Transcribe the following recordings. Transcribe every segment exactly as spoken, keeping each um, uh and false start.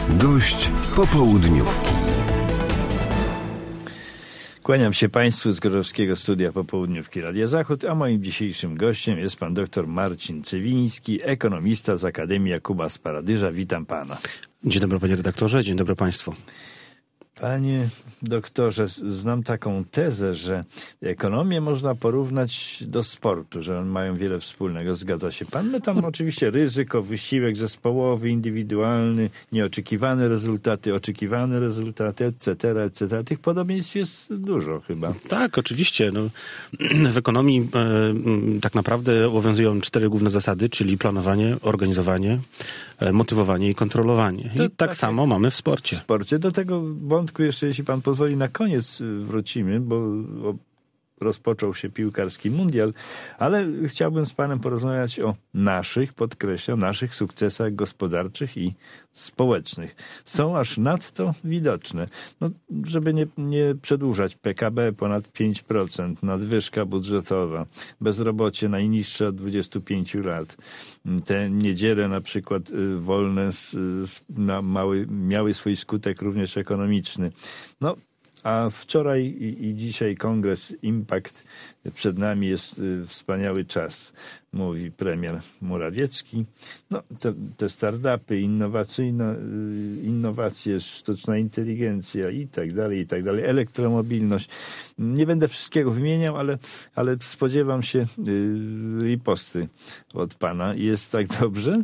Gość popołudniówki. Kłaniam się Państwu z Gorzowskiego Studia Popołudniówki Radia Zachód, a moim dzisiejszym gościem jest pan dr Marcin Cywiński, ekonomista z Akademii Jakuba z Paradyża. Witam pana. Dzień dobry panie redaktorze, dzień dobry państwu. Panie doktorze, znam taką tezę, że ekonomię można porównać do sportu, że one mają wiele wspólnego. Zgadza się pan? My tam oczywiście ryzyko, wysiłek zespołowy, indywidualny, nieoczekiwane rezultaty, oczekiwane rezultaty, et cetera, et cetera. Tych podobieństw jest dużo chyba. Tak, oczywiście. No, w ekonomii e, tak naprawdę obowiązują cztery główne zasady, czyli planowanie, organizowanie, e, motywowanie i kontrolowanie. I To tak, tak samo mamy w sporcie. W sporcie. Do tego wątku jeszcze, jeśli pan pozwoli, na koniec wrócimy, bo rozpoczął się piłkarski mundial, ale chciałbym z panem porozmawiać o naszych, podkreślam, naszych sukcesach gospodarczych i społecznych. Są aż nadto widoczne. No, żeby nie, nie przedłużać, P K B ponad pięć procent, nadwyżka budżetowa, bezrobocie najniższe od dwudziestu pięciu lat. Te niedziele na przykład wolne z, z, na mały, miały swój skutek również ekonomiczny. No, a wczoraj i, i dzisiaj kongres Impact, przed nami jest y, wspaniały czas, mówi premier Morawiecki. No, te, te startupy, innowacyjne, y, innowacje, sztuczna inteligencja i tak dalej, i tak dalej, elektromobilność. Nie będę wszystkiego wymieniał, ale, ale spodziewam się y, riposty od pana. Jest tak dobrze?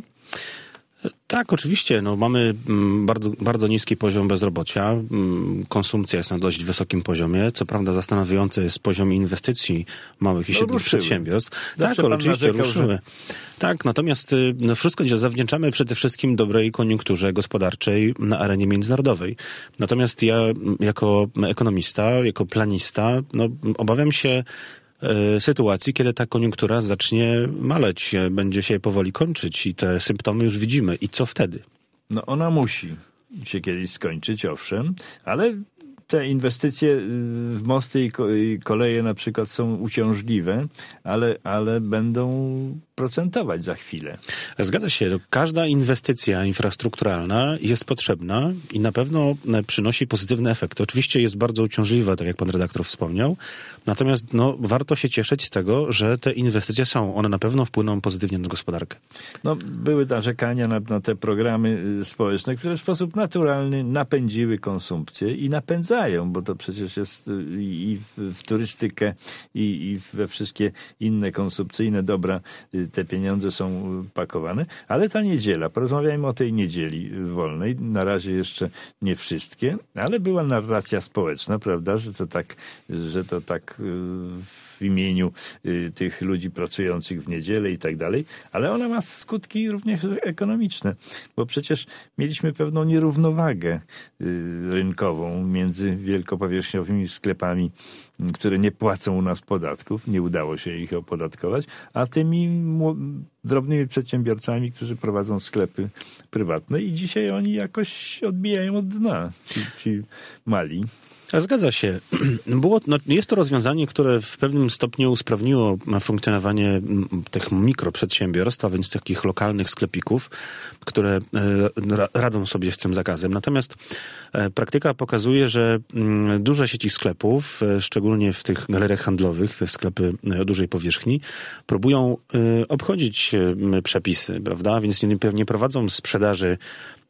Tak, oczywiście. No, mamy bardzo, bardzo niski poziom bezrobocia. Konsumpcja jest na dość wysokim poziomie. Co prawda zastanawiający jest poziom inwestycji małych i średnich no, przedsiębiorstw. Zawsze tak, oczywiście narzekał, ruszyły. że... Tak, natomiast no, wszystko zawdzięczamy przede wszystkim dobrej koniunkturze gospodarczej na arenie międzynarodowej. Natomiast ja jako ekonomista, jako planista, no, obawiam się sytuacji, kiedy ta koniunktura zacznie maleć, będzie się powoli kończyć i te symptomy już widzimy. I co wtedy? No ona musi się kiedyś skończyć, owszem, ale te inwestycje w mosty i koleje na przykład są uciążliwe, ale, ale będą procentować za chwilę. Zgadza się. Każda inwestycja infrastrukturalna jest potrzebna i na pewno przynosi pozytywny efekt. Oczywiście jest bardzo uciążliwa, tak jak pan redaktor wspomniał, natomiast no, warto się cieszyć z tego, że te inwestycje są. One na pewno wpłyną pozytywnie na gospodarkę. No, były narzekania na, na te programy społeczne, które w sposób naturalny napędziły konsumpcję i napędzają, bo to przecież jest i w, w turystykę, i, i we wszystkie inne konsumpcyjne dobra te pieniądze są pakowane, ale ta niedziela, porozmawiajmy o tej niedzieli wolnej, na razie jeszcze nie wszystkie, ale była narracja społeczna, prawda, że to tak, że to tak w imieniu tych ludzi pracujących w niedzielę i tak dalej, ale ona ma skutki również ekonomiczne, bo przecież mieliśmy pewną nierównowagę rynkową między wielkopowierzchniowymi sklepami, które nie płacą u nas podatków, nie udało się ich opodatkować, a tymi drobnymi przedsiębiorcami, którzy prowadzą sklepy prywatne i dzisiaj oni jakoś odbijają od dna, ci, ci mali. Zgadza się. Było, no, jest to rozwiązanie, które w pewnym stopniu usprawniło funkcjonowanie tych mikroprzedsiębiorstw, a więc takich lokalnych sklepików, które e, radzą sobie z tym zakazem. Natomiast e, praktyka pokazuje, że m, duże sieci sklepów, e, szczególnie w tych galeriach handlowych, te sklepy o dużej powierzchni, próbują e, obchodzić e, przepisy, prawda? Więc nie, nie prowadzą sprzedaży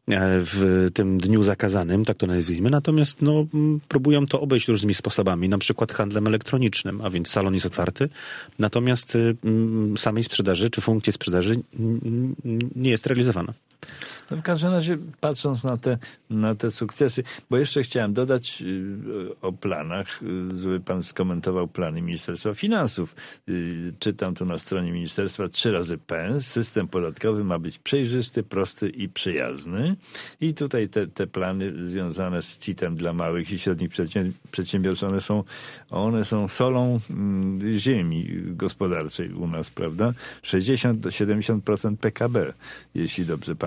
w tym dniu zakazanym, tak to nazwijmy, natomiast no, próbują to obejść różnymi sposobami, na przykład handlem elektronicznym, a więc salon jest otwarty, natomiast y, samej sprzedaży czy funkcji sprzedaży y, nie jest realizowana. No w każdym razie, patrząc na te, na te sukcesy, bo jeszcze chciałem dodać y, o planach, y, żeby pan skomentował plany Ministerstwa Finansów. Y, czytam tu na stronie ministerstwa trzy razy P. System podatkowy ma być przejrzysty, prosty i przyjazny. I tutaj te, te plany związane z C I T-em dla małych i średnich przedsiębiorstw, one są, one są solą y, ziemi gospodarczej u nas, prawda? sześćdziesiąt do siedemdziesięciu procent P K B, jeśli dobrze pamiętam.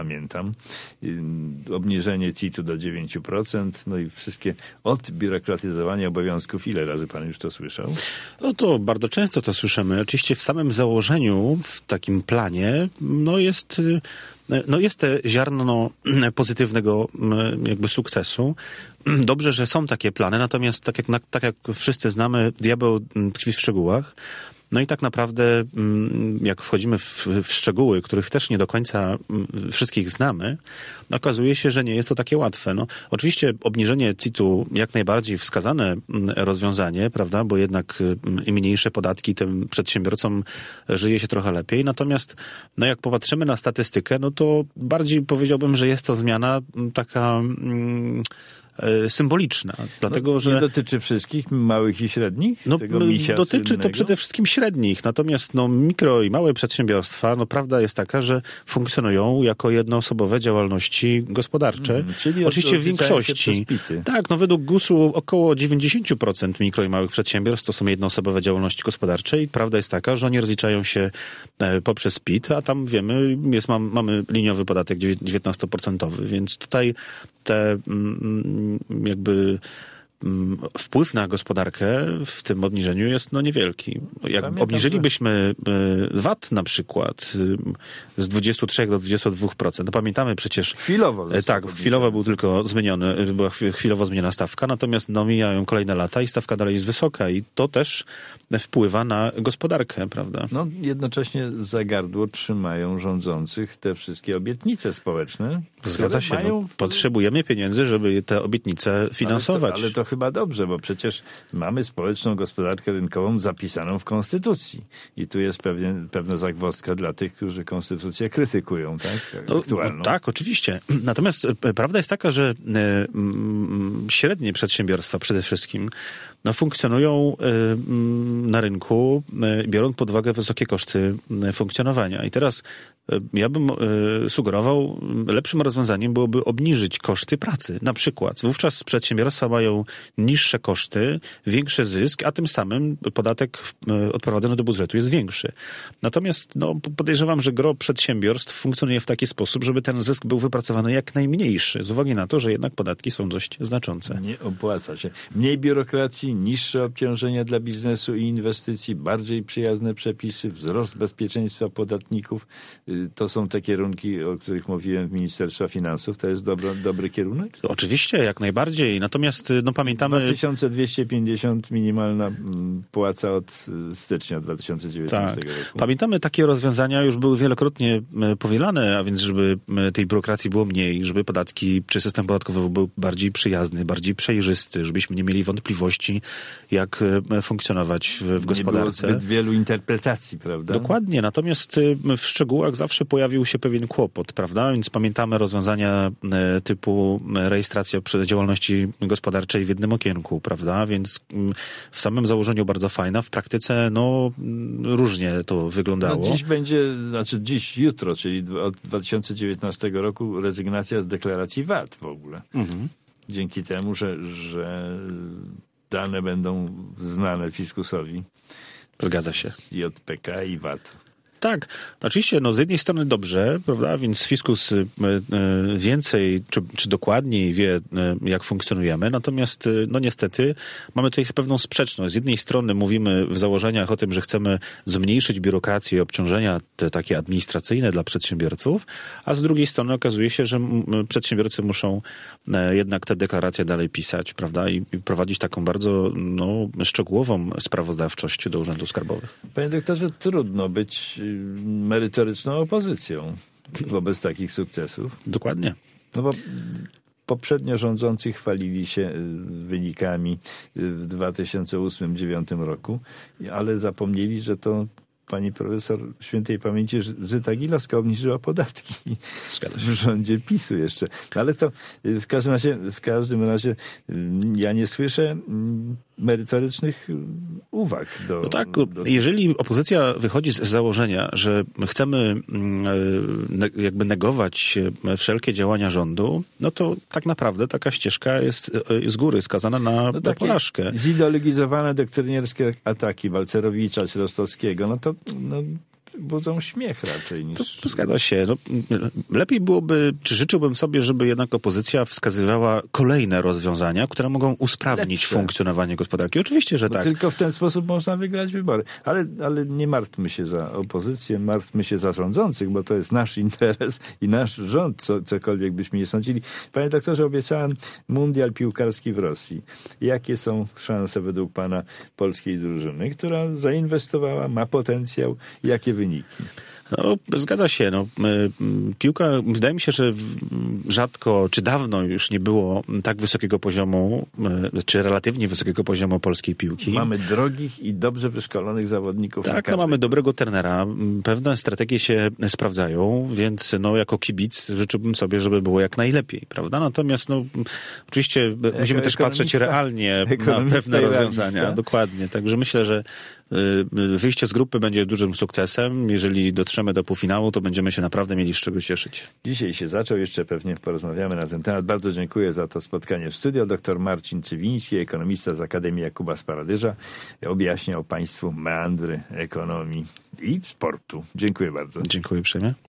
są. Obniżenie C I T-u do dziewięć procent, no i wszystkie odbiurokratyzowanie obowiązków. Ile razy pan już to słyszał? No to bardzo często to słyszymy. Oczywiście w samym założeniu, w takim planie, no jest, no jest te ziarno pozytywnego jakby sukcesu. Dobrze, że są takie plany, natomiast tak jak, tak jak wszyscy znamy, diabeł tkwi w szczegółach. No i tak naprawdę, jak wchodzimy w, w szczegóły, których też nie do końca wszystkich znamy, okazuje się, że nie jest to takie łatwe. No, oczywiście obniżenie C I T-u jak najbardziej wskazane rozwiązanie, prawda, bo jednak im mniejsze podatki, tym przedsiębiorcom żyje się trochę lepiej. Natomiast, no jak popatrzymy na statystykę, no to bardziej powiedziałbym, że jest to zmiana taka mm, symboliczna, dlatego, no, że... Nie dotyczy wszystkich małych i średnich? No, tego misia dotyczy słynnego? to przede wszystkim średnich, natomiast no, mikro i małe przedsiębiorstwa, no prawda jest taka, że funkcjonują jako jednoosobowe działalności gospodarcze. Mm, czyli oczywiście w większości. Tak, no według gusu około dziewięćdziesiąt procent mikro i małych przedsiębiorstw to są jednoosobowe działalności gospodarcze i prawda jest taka, że oni rozliczają się poprzez P I T, a tam wiemy, jest, mam, mamy liniowy podatek dziewiętnastoprocentowy, więc tutaj te jakby wpływ na gospodarkę w tym obniżeniu jest no niewielki. Jak Pamiętam, obniżylibyśmy V A T na przykład z dwudziestu trzech do dwudziestu dwóch procent, no pamiętamy przecież... Chwilowo. Tak, chwilowo był tylko zmieniony, była chwilowo zmieniona stawka, natomiast no mijają kolejne lata i stawka dalej jest wysoka i to też wpływa na gospodarkę, prawda? No jednocześnie za gardło trzymają rządzących te wszystkie obietnice społeczne. Zgadza się. Mają... No, potrzebujemy pieniędzy, żeby te obietnice finansować. Ale to, ale to chyba dobrze, bo przecież mamy społeczną gospodarkę rynkową zapisaną w Konstytucji. I tu jest pewnie, pewna zagwozdka dla tych, którzy Konstytucję krytykują, tak? Aktualną. No, tak, oczywiście. Natomiast prawda jest taka, że y, y, średnie przedsiębiorstwa przede wszystkim no, funkcjonują y, na rynku, y, biorąc pod uwagę wysokie koszty y, funkcjonowania. I teraz y, ja bym y, sugerował, lepszym rozwiązaniem byłoby obniżyć koszty pracy. Na przykład wówczas przedsiębiorstwa mają niższe koszty, większy zysk, a tym samym podatek y, odprowadzany do budżetu jest większy. Natomiast no, podejrzewam, że gro przedsiębiorstw funkcjonuje w taki sposób, żeby ten zysk był wypracowany jak najmniejszy, z uwagi na to, że jednak podatki są dość znaczące. Nie opłaca się. Mniej biurokracji, niższe obciążenia dla biznesu i inwestycji, bardziej przyjazne przepisy, wzrost bezpieczeństwa podatników. To są te kierunki, o których mówiłem w Ministerstwie Finansów. To jest dobro, dobry kierunek? Oczywiście, jak najbardziej. Natomiast no pamiętamy... dwa tysiące dwieście pięćdziesiąt minimalna płaca od stycznia dwa tysiące dziewiętnastego tak. roku. Pamiętamy takie rozwiązania, już były wielokrotnie powielane, a więc żeby tej biurokracji było mniej, żeby podatki czy system podatkowy był bardziej przyjazny, bardziej przejrzysty, żebyśmy nie mieli wątpliwości, jak funkcjonować w, w gospodarce. Nie było zbyt wielu interpretacji, prawda? Dokładnie, natomiast w szczegółach zawsze pojawił się pewien kłopot, prawda? Więc pamiętamy rozwiązania typu rejestracja działalności gospodarczej w jednym okienku, prawda? Więc w samym założeniu bardzo fajna, w praktyce no różnie to wyglądało. No dziś będzie, znaczy dziś, jutro, czyli od dwa tysiące dziewiętnastego roku rezygnacja z deklaracji V A T w ogóle. Mhm. Dzięki temu, że, że dane będą znane fiskusowi. Zgadza się. J P K i V A T. Tak, oczywiście, no z jednej strony dobrze, prawda, więc fiskus więcej czy, czy dokładniej wie, jak funkcjonujemy, natomiast no niestety mamy tutaj pewną sprzeczność. Z jednej strony mówimy w założeniach o tym, że chcemy zmniejszyć biurokrację i obciążenia te takie administracyjne dla przedsiębiorców, a z drugiej strony okazuje się, że przedsiębiorcy muszą jednak te deklaracje dalej pisać, prawda, i prowadzić taką bardzo no, szczegółową sprawozdawczość do urzędów skarbowych. Panie doktorze, trudno być merytoryczną opozycją wobec takich sukcesów. Dokładnie. No bo poprzednio rządzący chwalili się wynikami w dwa tysiące ósmym do dwa tysiące dziewiątym roku, ale zapomnieli, że to pani profesor świętej pamięci Zyta Gilowska obniżyła podatki w rządzie PiSu jeszcze. Ale to w każdym razie, w każdym razie ja nie słyszę merytorycznych uwag. Do, no tak, do... jeżeli opozycja wychodzi z założenia, że chcemy jakby negować wszelkie działania rządu, no to tak naprawdę taka ścieżka jest z góry skazana na, no na porażkę. Zideologizowane doktrynierskie ataki Balcerowicza czy Rostowskiego, no to no, budzą śmiech raczej niż... To, to zgadza się. No, lepiej byłoby, czy życzyłbym sobie, żeby jednak opozycja wskazywała kolejne rozwiązania, które mogą usprawnić Lepsze. funkcjonowanie gospodarki. Oczywiście, że Bo tak. Tylko w ten sposób można wygrać wybory. Ale, ale nie martwmy się za opozycję, martwmy się za rządzących, bo to jest nasz interes i nasz rząd, co, cokolwiek byśmy nie sądzili. Panie doktorze, obiecałem mundial piłkarski w Rosji. Jakie są szanse według pana polskiej drużyny, która zainwestowała, ma potencjał? Jakie wyniki? No, zgadza się. No, piłka, wydaje mi się, że rzadko, czy dawno już nie było tak wysokiego poziomu, czy relatywnie wysokiego poziomu polskiej piłki. Mamy drogich i dobrze wyszkolonych zawodników. Tak, no mamy dobrego trenera. Pewne strategie się sprawdzają, więc no, jako kibic życzyłbym sobie, żeby było jak najlepiej, prawda? Natomiast no, oczywiście jako musimy też patrzeć realnie na pewne rozwiązania. Dokładnie. Także myślę, że wyjście z grupy będzie dużym sukcesem. Jeżeli dotrzemy do półfinału, to będziemy się naprawdę mieli z czego cieszyć. Dzisiaj się zaczął, jeszcze pewnie porozmawiamy na ten temat. Bardzo dziękuję za to spotkanie w studio. Doktor Marcin Cywiński, ekonomista z Akademii Jakuba z Paradyża, objaśniał państwu meandry ekonomii i sportu. Dziękuję bardzo. Dziękuję uprzejmie.